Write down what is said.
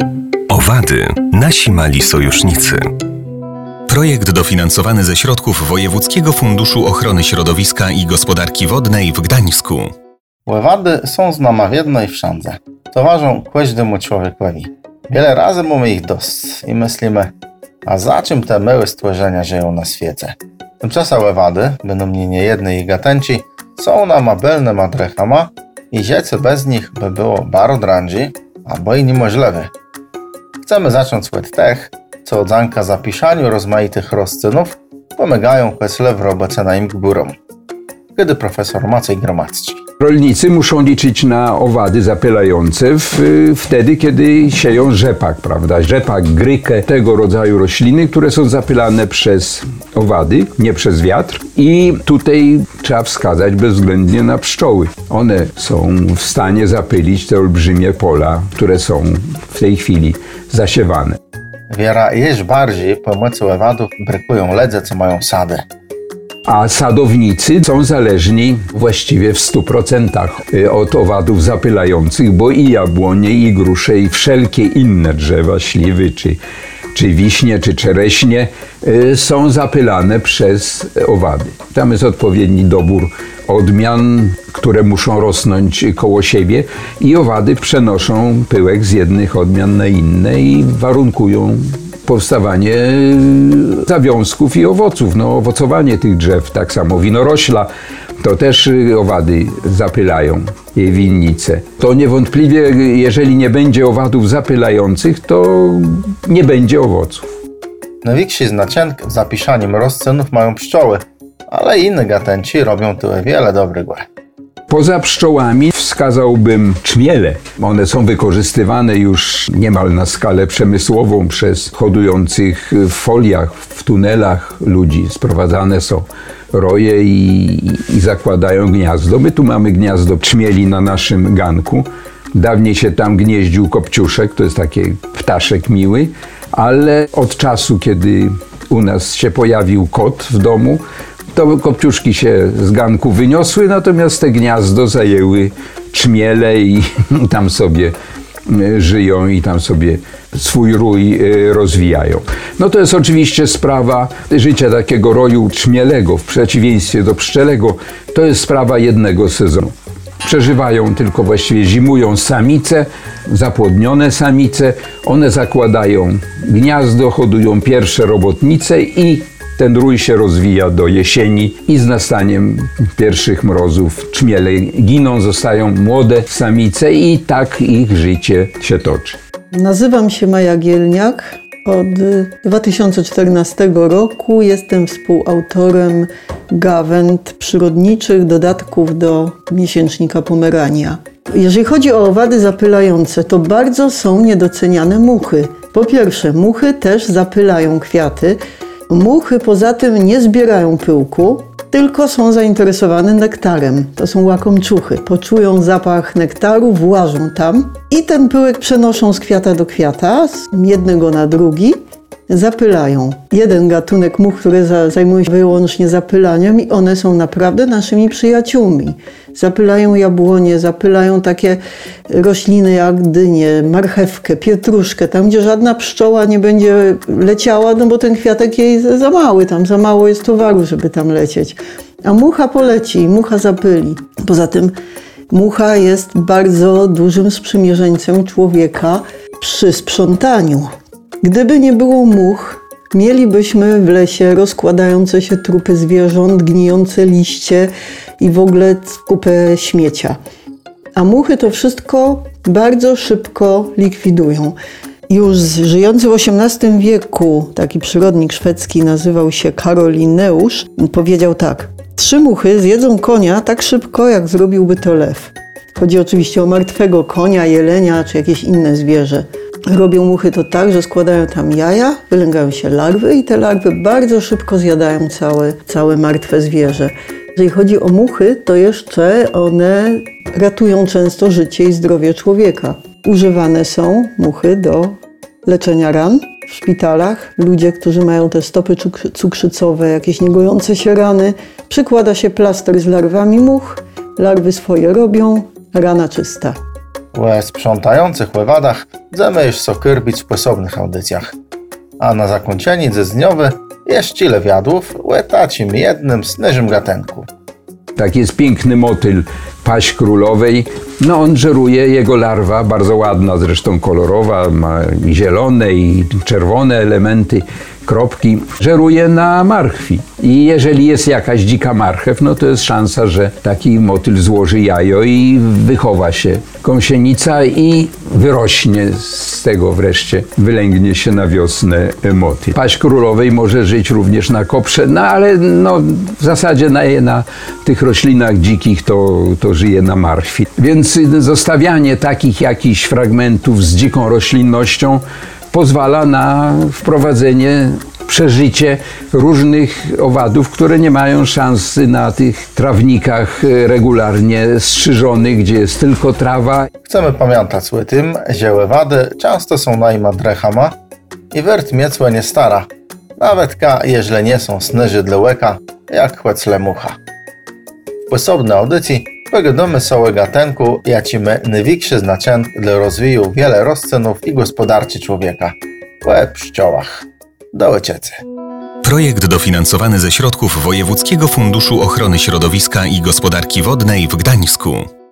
Owady. Nasi mali sojusznicy. Projekt dofinansowany ze środków Wojewódzkiego Funduszu Ochrony Środowiska i Gospodarki Wodnej w Gdańsku. Owady są z nama wiedno i wszędzie. Towarzą każdemu człowiekowi. Wiele razy mamy ich dość i myślimy, a za czym te małe stworzenia żyją na świecie? Tymczasem owady, będą nie jedne ich gatenci, są nama belnymi drechama i życie bez nich by było bardzo drandzi, albo i niemożliwe. Chcemy zacząć od tych, co od zanka zapiszaniu rozmaitych rozczynów pomagają kwesle w robocie na im górą. Kiedy profesor Maciej Gromadzki. Rolnicy muszą liczyć na owady zapylające wtedy, kiedy sieją rzepak, prawda? Rzepak, grykę, tego rodzaju rośliny, które są zapylane przez owady, nie przez wiatr. I tutaj trzeba wskazać bezwzględnie na pszczoły. One są w stanie zapylić te olbrzymie pola, które są w tej chwili zasiewane. Wiera jeszcze bardziej pomocą owadów brykują ledze, co mają sady. A sadownicy są zależni właściwie w 100% od owadów zapylających, bo i jabłonie, i grusze, i wszelkie inne drzewa, śliwy, czy wiśnie, czy czereśnie są zapylane przez owady. Tam jest odpowiedni dobór odmian, które muszą rosnąć koło siebie i owady przenoszą pyłek z jednych odmian na inne i warunkują powstawanie zawiązków i owoców, owocowanie tych drzew, tak samo winorośla, to też owady zapylają jej winnice. To niewątpliwie, jeżeli nie będzie owadów zapylających, to nie będzie owoców. Największy znaczenie w zapiszaniu rozczynów mają pszczoły, ale inne gatenci robią tu wiele dobrego. Poza pszczołami wskazałbym czmiele. One są wykorzystywane już niemal na skalę przemysłową przez hodujących w foliach, w tunelach ludzi. Sprowadzane są roje i zakładają gniazdo. My tu mamy gniazdo czmieli na naszym ganku. Dawniej się tam gnieździł kopciuszek, to jest taki ptaszek miły, ale od czasu, kiedy u nas się pojawił kot w domu, to kopciuszki się z ganku wyniosły, natomiast te gniazdo zajęły czmiele i tam sobie żyją i tam sobie swój rój rozwijają. To jest oczywiście sprawa życia takiego roju czmielego, w przeciwieństwie do pszczelego, to jest sprawa jednego sezonu. Przeżywają tylko, właściwie zimują samice, zapłodnione samice, one zakładają gniazdo, hodują pierwsze robotnice i ten rój się rozwija do jesieni i z nastaniem pierwszych mrozów czmiele giną, zostają młode samice i tak ich życie się toczy. Nazywam się Maja Gielniak. Od 2014 roku jestem współautorem gawęd przyrodniczych, dodatków do miesięcznika Pomerania. Jeżeli chodzi o owady zapylające, to bardzo są niedoceniane muchy. Po pierwsze, muchy też zapylają kwiaty. Muchy poza tym nie zbierają pyłku, tylko są zainteresowane nektarem. To są łakomczuchy. Poczują zapach nektaru, włażą tam i ten pyłek przenoszą z kwiata do kwiata, z jednego na drugi, zapylają. Jeden gatunek much, które zajmują się wyłącznie zapylaniem i one są naprawdę naszymi przyjaciółmi. Zapylają jabłonie, zapylają takie rośliny jak dynię, marchewkę, pietruszkę, tam gdzie żadna pszczoła nie będzie leciała, bo ten kwiatek jej za mały, tam za mało jest towaru, żeby tam lecieć. A mucha poleci i mucha zapyli. Poza tym mucha jest bardzo dużym sprzymierzeńcem człowieka przy sprzątaniu. Gdyby nie było much, mielibyśmy w lesie rozkładające się trupy zwierząt, gnijące liście i w ogóle kupę śmiecia. A muchy to wszystko bardzo szybko likwidują. Już żyjący w XVIII wieku taki przyrodnik szwedzki nazywał się Karol Linneusz, powiedział tak: 3 muchy zjedzą konia tak szybko, jak zrobiłby to lew. Chodzi oczywiście o martwego konia, jelenia czy jakieś inne zwierzę. Robią muchy to tak, że składają tam jaja, wylęgają się larwy i te larwy bardzo szybko zjadają całe martwe zwierzę. Jeżeli chodzi o muchy, to jeszcze one ratują często życie i zdrowie człowieka. Używane są muchy do leczenia ran w szpitalach. Ludzie, którzy mają te stopy cukrzycowe, jakieś niegojące się rany, przykłada się plaster z larwami much, larwy swoje robią, rana czysta. łe sprzątających ływadach chcemy już sokyrbić w sposobnych audycjach. A na zakończenie dniowy jest ile wiadłów, łetacim jednym snyżym gatenku. Tak jest piękny motyl paź królowej. No on żeruje, jego larwa, bardzo ładna, zresztą kolorowa, ma i zielone i czerwone elementy, kropki, żeruje na marchwi. I jeżeli jest jakaś dzika marchew, no to jest szansa, że taki motyl złoży jajo i wychowa się gąsienica i wyrośnie z tego wreszcie, wylęgnie się na wiosnę motyl. Paź królowej może żyć również na koprze, no ale no, w zasadzie na tych roślinach dzikich to żyje na marchwi. Więc zostawianie takich jakichś fragmentów z dziką roślinnością pozwala na wprowadzenie, przeżycie różnych owadów, które nie mają szansy na tych trawnikach regularnie strzyżonych, gdzie jest tylko trawa. Chcemy pamiętać o tym, że łewady często są najma drechama i wert miecłe nie stara, nawet jeżeli nie są snyży dla łeka, jak chłecle mucha. W sposobnej audycji pogadamy sobie gatenku, jacimy największy znaczenie dla rozwoju wiele rozcenów i gospodarczy człowieka. Łe pszczołach. Do łyciece. Projekt dofinansowany ze środków Wojewódzkiego Funduszu Ochrony Środowiska i Gospodarki Wodnej w Gdańsku.